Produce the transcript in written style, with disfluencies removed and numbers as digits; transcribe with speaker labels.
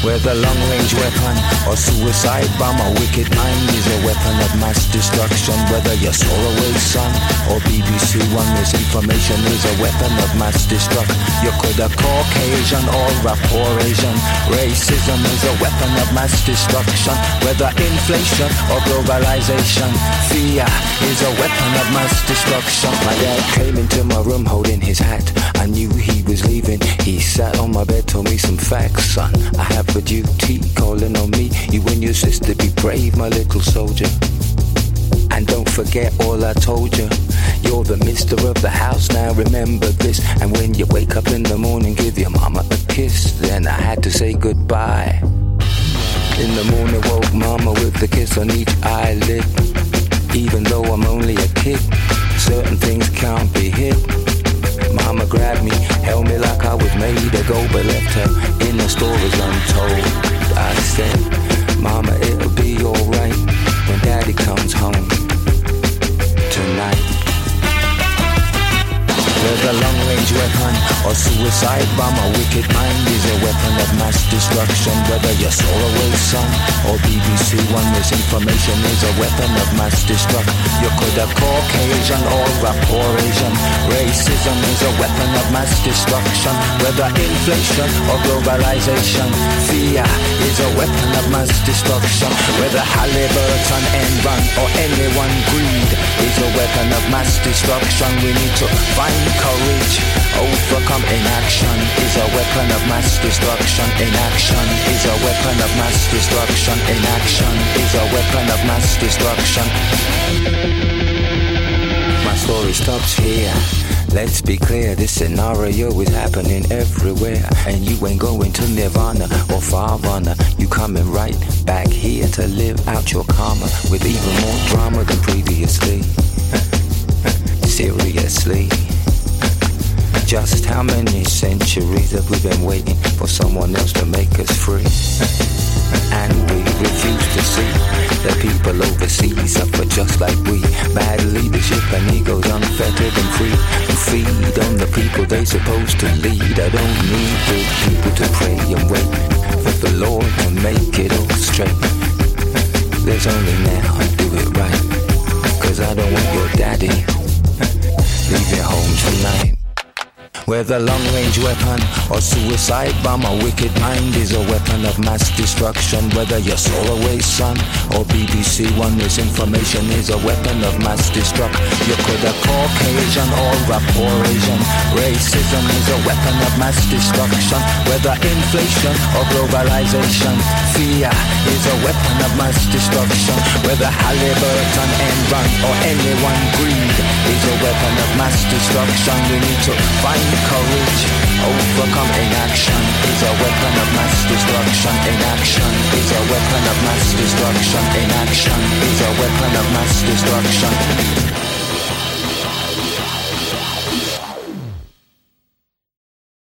Speaker 1: Whether long-range weapon or suicide bomb, a wicked mind is a weapon of mass destruction. Whether you're Solarway Sun or BBC One, misinformation is a weapon of mass destruction. You could have Caucasian or a poor Asian. Racism is a weapon of mass destruction. Whether inflation or globalization, fear is a weapon of mass destruction. My dad came into my room holding his hat. I knew he was leaving. He sat on my bed, told me some facts, son. I have a duty calling on me. You and your sister, be brave, my little soldier. And don't forget all I told you. You're the mister of the house, now remember this. And when you wake up in the morning, give your mama a kiss. Then I had to say goodbye. In the morning, woke mama with a kiss on each eyelid. Even though I'm only a kid, certain things can't be hid. Mama grabbed me, held me like I was made to go, but left her in the stories untold. I said, Mama, it'll be alright when Daddy comes home tonight. Whether long-range weapon or suicide bomb, a wicked mind is a weapon of mass destruction. Whether you're Solarway Sun or BBC One, misinformation is a weapon of mass destruction. You could have Caucasian or a poor Asian. Racism is a weapon of mass destruction. Whether inflation or globalization, fear is a weapon of mass destruction. Whether Halliburton, Enron or anyone, greed is a weapon of mass destruction. We need to find courage, overcome inaction is a weapon of mass destruction. Inaction is a weapon of mass destruction. Inaction is a weapon of mass destruction. My story stops here. Let's be clear, this scenario is happening everywhere. And you ain't going to Nirvana or Farvana. You coming right back here to live out your karma with even more drama than previously. Seriously. Just how many centuries have we been waiting for someone else to make us free? And we refuse to see that people overseas suffer just like we. Bad leadership and egos unfettered and free, who feed on the people they supposed to lead. I don't need good people to pray and wait for the Lord to make it all straight. There's only now, do it right, cause I don't want your daddy leaving home tonight. Whether long-range weapon or suicide bomb, a wicked mind is a weapon of mass destruction. Whether you're Solarway Sun or BBC One, misinformation is a weapon of mass destruction. You could have Caucasian or a poor Asian. Racism is a weapon of mass destruction. Whether inflation or globalization, fear is a weapon of mass destruction. Whether Halliburton, Enron or anyone, greed is a weapon of mass destruction. We need to find courage, overcome inaction is a weapon of mass destruction. Inaction is a weapon of mass destruction. Inaction is a weapon of mass destruction.